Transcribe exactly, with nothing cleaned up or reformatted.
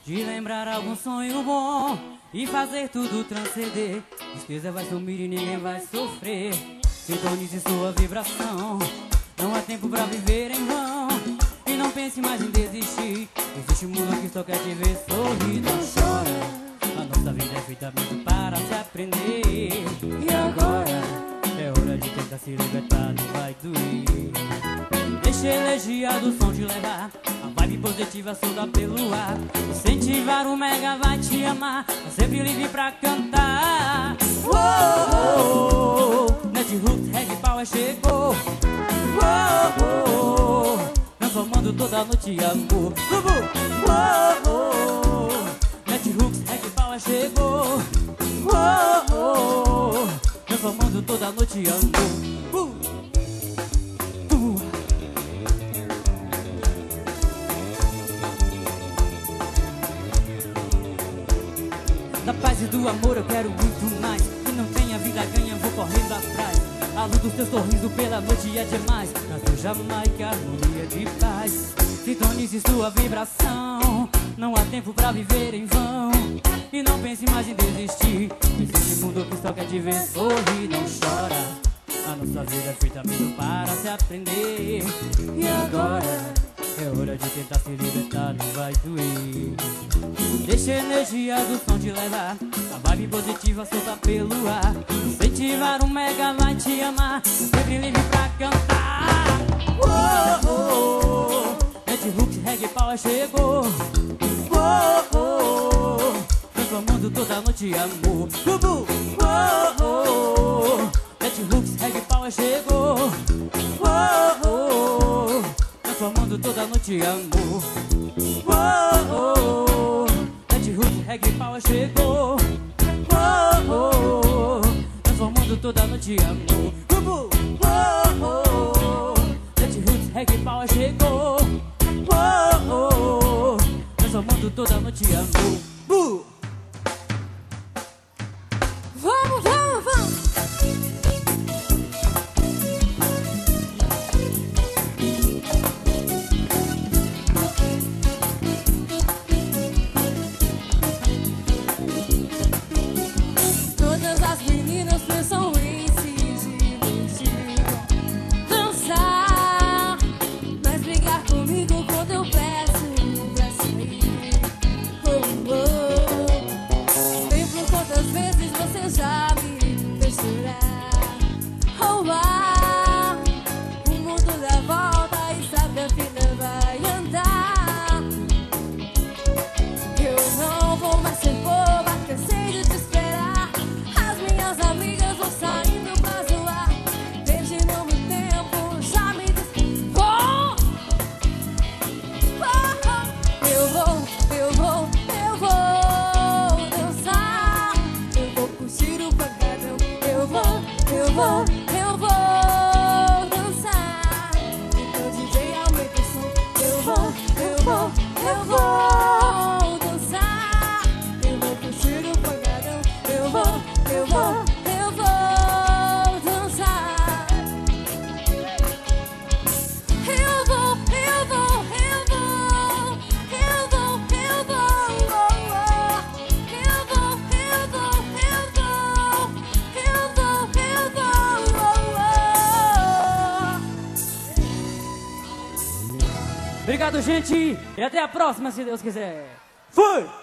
de lembrar algum sonho bom e fazer tudo transcender. Tristeza vai sumir e ninguém vai sofrer. Sintonize sua vibração. Não há tempo pra viver em vão. E não pense mais em desistir. Existe um mundo que só quer te ver sorrir. Não chora, a nossa vida é feita mesmo para se aprender. E agora é hora de tentar se libertar, não vai doer. Deixa a energia do som te levar, a vibe positiva solta pelo ar. Incentivar o mega vai te amar, tá sempre livre pra cantar. Oh, oh, oh. Netroots, Reggae Power chegou. Oh, oh, oh. Transformando toda noite em amor. Oh, oh, oh. Netroots, Reggae Power chegou. Oh, oh, oh. Transformando toda noite em amor. uh. Da paz e do amor eu quero muito mais. Quem não tem a vida ganha, vou correndo atrás. A luz do seu sorriso pela noite é demais. Na sua Jamaica, harmonia de paz. Sintonize sua vibração. Não há tempo pra viver em vão. E não pense mais em desistir. Existe mundo que só quer te ver sorrir. Não chora, a nossa vida é feita mesmo para se aprender. E agora é hora de tentar se libertar, não vai doer. Deixa a energia do som te levar, a vibe positiva solta pelo ar. Incentivar o mega vai te amar, sempre livre pra cantar. Oh, oh, oh. Netroots, Reggae Power chegou. Oh, oh, oh. Transformando toda noite em amor. Oh, oh, oh. Netroots, Reggae Power chegou. Oh, oh, oh. Transformando toda noite em amor. Oh, oh, oh. Netroots, Reggae Power chegou. Oh, oh, oh. Transformando toda noite em amor. Oh, oh, oh. Netroots, Reggae Power chegou. Oh, oh, oh. Transformando toda noite em amor. uh. Vamos, vamos, vamos! Todas as meninas pensam em se divertir, dançar, mas brigar comigo quando eu peço pra sair. Oh, oh. Lembro quantas vezes você já me fez chorar. Oh, ah, o mundo dá volta e sabe a vida vai andar. Eu não vou mais ser boba, cansei de te esperar. As minhas amigas vão saindo pra zoar. Desde não meu tempo já me des... Vou! Oh, oh. Eu vou, eu vou, eu vou dançar. Eu vou curtir o pancadão. Eu vou, eu vou, eu vou dançar. Então D J aumenta o som. Eu vou, eu vou, eu vou dançar. Eu vou curtir o pancadão. Eu vou, eu vou, eu vou dançar. Eu vou, eu vou, eu vou, eu vou, eu vou, oh, oh. Eu vou, eu vou, eu vou, eu vou, eu vou, oh, oh. Obrigado, gente, e até a próxima, se Deus quiser. Fui!